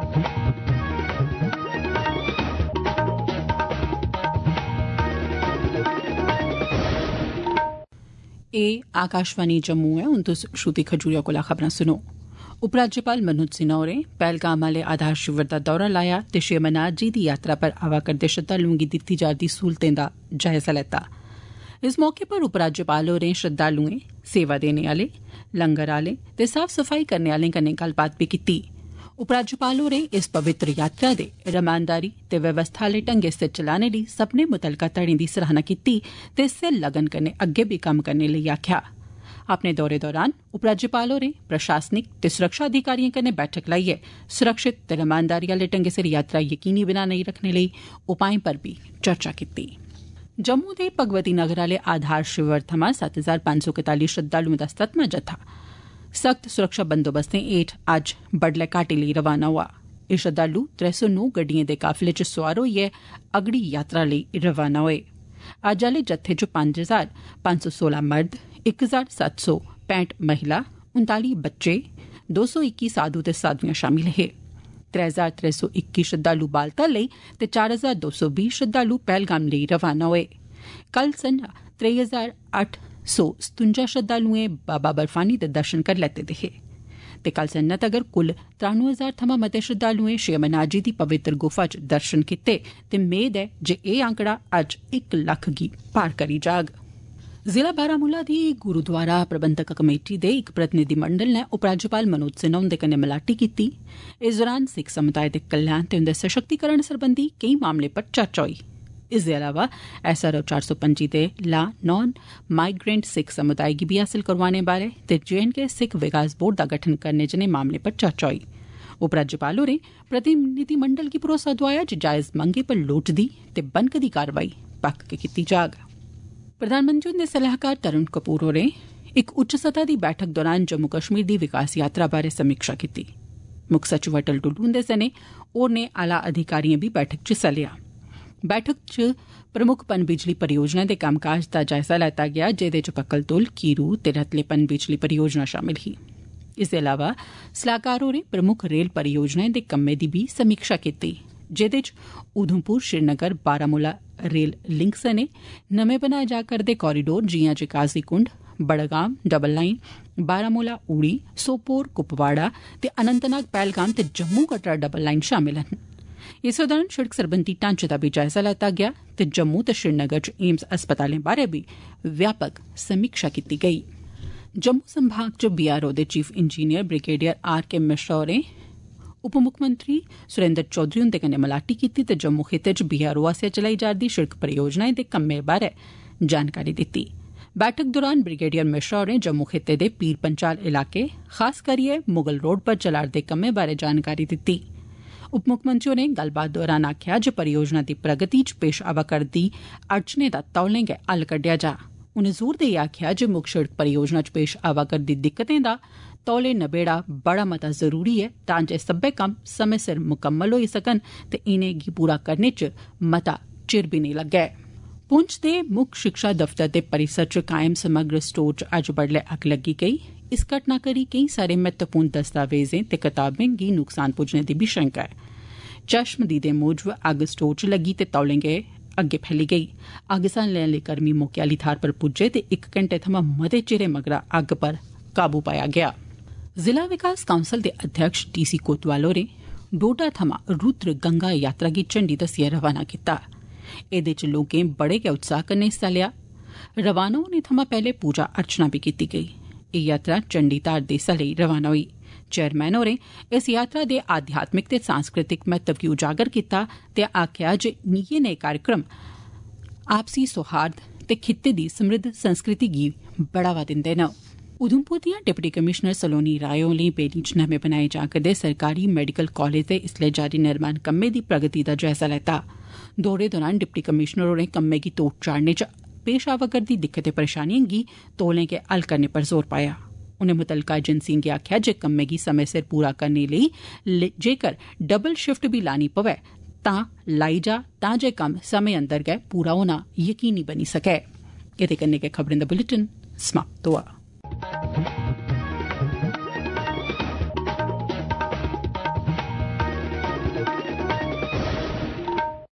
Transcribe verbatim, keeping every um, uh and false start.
ए आकाशवाणी जम्मू है। हुन तुस श्रुति खजूरिया कोला खबरां सुनो। उपराज्यपाल मनोज सिन्हा होरें पहलगाम आले आधार शिविर दा दौरा लाया ते श्री अमरनाथ जी दी यात्रा पर आवा करदे श्रद्धालुएं गी दित्ती जा'रदी सहूलतें दा जायजा लैता। इस मौके पर उपराज्यपाल होरें श्रद्धालुएं, सेवा देने आले, लंगर आले ते साफ सफाई करने आलें कन्नै गल्लबात बी कीती। उपराज्यपाल होरें इस पवित्र यात्रा दे रमानदारी ते व्यवस्था आले ढंगै सिर चलाने लेई सब्बने मुतलका धड़ें दी सराहना कीती ते इस्सै लगन कन्नै अग्गै बी कम्म करने लेई आखेआ। अपने दौरे दौरान उपराज्यपाल होरें प्रशासनिक ते सुरक्षा अधिकारिएं कन्नै बैठक लाइयै सुरक्षित ते रमानदारी आले ढंगै सिर यात्रा यकीनी बनाने रखने लेई उपाएं पर बी चर्चा कीती। जम्मू दे भगवती नगर आले आधार शिविर थमां सत्त हजार पंज सौ कताली श्रद्धालुएं दा सतमां जत्था सख्त सुरक्षा बंदोबस्तें हेठ अज्ज बडलै घाटी लेई रवाना होआ। एह् श्रद्धालु त्रै सौ नौ गड्डिएं दे काफिले च सोआर होइयै अगड़ी यात्रा लेई रवाना होए। अज्ज आले जत्थे च पंज हजार पंज सौ सोलां मर्द, इक हजार सत्त सौ पैंठ महिला, उनताली बच्चे, दो सौ इक्की साधु ते साधुआं शामिल हे। त्रै हजार त्रै सौ इक्की श्रद्धालु बालतल लेई ते चार हजार दो सौ बीह् श्रद्धालु पहलगाम लेई रवाना होए। कल संझा त्रेई हजार अट्ठ सौ सतुंजा श्रद्धालुएं बाबा बर्फानी दे दर्शन करी लैते दे हे ते कल संझा तगर कुल त्रानुए हजार थमां मते श्रद्धालुएं श्री अमरनाथ जी दी पवित्र गुफा च दर्शन कीते ते मेद ऐ जे एह् आंकड़ा अज्ज इक लक्ख गी पार करी जाग। जिला बारामूला दी गुरुद्वारा प्रबंधक कमेटी दे इक प्रतिनिधिमंडल नै उपराज्यपाल मनोज सिन्हा हुंदे कन्नै मलाटी कीती। इस दौरान सिक्ख समुदाय दे कल्याण ते उंदे सशक्तिकरण सरबंधी केई मामलें पर चर्चा होई। इस दे अलावा एस आर ओ चार सौ पंजी दे ला नॉन माइग्रेंट सिक्ख समुदाय गी बी हासल करोआने बारै ते जे and K Sikh Vikas board दा गठन करने जनेह मामलें पर चर्चा होई। उपराज्यपाल होरें प्रतिनिधिमंडल गी भरोसा दोआया जे जायज मंगें पर लोड़चदी ते बनकदी कारवाई पक्क कीती जाग। प्रधानमंत्री हुंदे सलाहकार तरुण कपूर होरें इक उच्च सतह दी बैठक दौरान जम्मू कश्मीर दी विकास यात्रा बारै समीक्षा कीती। मुक्ख सचिव अटल डुल्लू हुंदे सने होरनें आला अधिकारिएं बी बैठक च हिस्सा लेआ। बैठक च प्रमुख पन बिजली परियोजनाएं दे कम्मकाज दा जायजा लैता गेआ, जेह्दे च पक्कलतुल, कीरू ते रतले पन बिजली परियोजना शामिल ही। इस दे अलावा सलाहकार होरें प्रमुख रेल परियोजनाएं दे कम्मै दी बी समीक्षा कीती, जेह्दे च उधमपुर श्रीनगर बारामूला रेल लिंक सने नमें बनाए जा करदे कोरिडोर जियां जे काजीकुंड, बड़गाम डबल लाइन, बारामूला उड़ी, सोपोर कुपवाड़ा ते अनंतनाग पहलगाम ते जम्मू कटरा डबल लाइन शामिल न। इस दौरान सड़क सरबंधी ढांचे दा बी जायजा लैता गेआ ते जम्मू ते श्रीनगर च एम्स अस्पतालें बारै बी व्यापक समीक्षा कीती गेई। जम्मू संभाग च बीआरओ दे chief engineer brigadier R K Mishra होरें उप मुक्खमंत्री सुरेंद्र चौधरी हुंदे कन्नै मलाटी कीती ते जम्मू खित्ते च बीआरओ आसेआ चलाई जा'रदी सड़क परियोजनाएं दे कम्मै बारै जानकारी दित्ती। बैठक दौरान ब्रिगेडियर मिश्रा होरें जम्मू खित्ते दे पीर पंचाल इलाके, खास करियै मुगल रोड पर चला'रदे कम्मै बारै जानकारी दित्ती। उप मुक्खमंत्री होरें गल्लबात दौरान आखेआ जे परियोजना दी प्रगति च पेश आवा करदी अड़चनें दा तौलें गै हल कड्डेआ जा। उनें जोर देइयै आखेआ जे मुक्ख सड़क परियोजना च पेश आवा करदी दिक्कतें दा तौले नबेड़ा बड़ा मता जरूरी ऐ तां जे सब्बै कम्म समें सिर मुकम्मल होई सकन ते इनें गी पूरा करने च मता चिर बी नेईं लग्गै। पुंछ दे मुक्ख शिक्षा दफ्तर दे परिसर च कायम समग्र स्टोर च अज्ज बडलै अग्ग लग्गी गेई। इस घटना करी केई सारे महत्वपूर्ण दस्तावेजें ते कताबें गी नुकसान पुज्जने दी बी शंका ऐ। चश्मदीदे मूजब अग्ग स्टोर च लग्गी ते तौले गै अग्गै फैली गेई। अग्ग स्हालने आले कर्मी मौके आली थाह्र पर पुज्जे ते इक घैंटे थमां मते चिरें मगरा अग्ग पर काबू पाया गेआ। जिला विकास काउंसल दे अध्यक्ष टी सी कोतवाल होरें डोडा थमां रुद्र गंगा यात्रा गी झंडी दस्सियै रवाना कीता। एह्दे च लोकें बड़े गै उत्साह कन्नै हिस्सा लेआ। रवाना होने थमां पैह्ले पूजा अर्चना बी कीती गेई। एह् यात्रा चंडी धार दे हिस्सा लेई रवाना होई। चेयरमैन होरें इस यात्रा दे आध्यात्मिक ते सांस्कृतिक महत्व गी उजागर कीता ते आखेआ जे इयै नेह् कार्यक्रम आपसी सौहार्द ते खित्ते दी समृद्ध संस्कृति गी बढ़ावा दिंदे न। उधमपुर दियां डिप्टी कमिशनर सलोनी राय होरें बेली च नमें बनाए जा करदे सरकारी मैडिकल कालेज दे इसलै जारी निर्माण कम्मै दी प्रगति दा जायजा लैता। दौरे दौरान डिप्टी कमिशनर होरें कम्मै गी तोड़ चाढ़ने च पेश आवा करदी दिक्कतें परेशानिएं गी तौले गै हल करने पर जोर पाया। उनें मुतलका एजेंसिएं गी आखेआ जे कम्मै गी समें सिर पूरा करने लेई जेकर डबल शिफ्ट बी लानी पवै तां लाई जा तां जे कम्म समें अंदर गै पूरा होना यकीनी बनी सकै। एह्दे कन्नै गै खबरें दा बुलेटिन समाप्त होआ।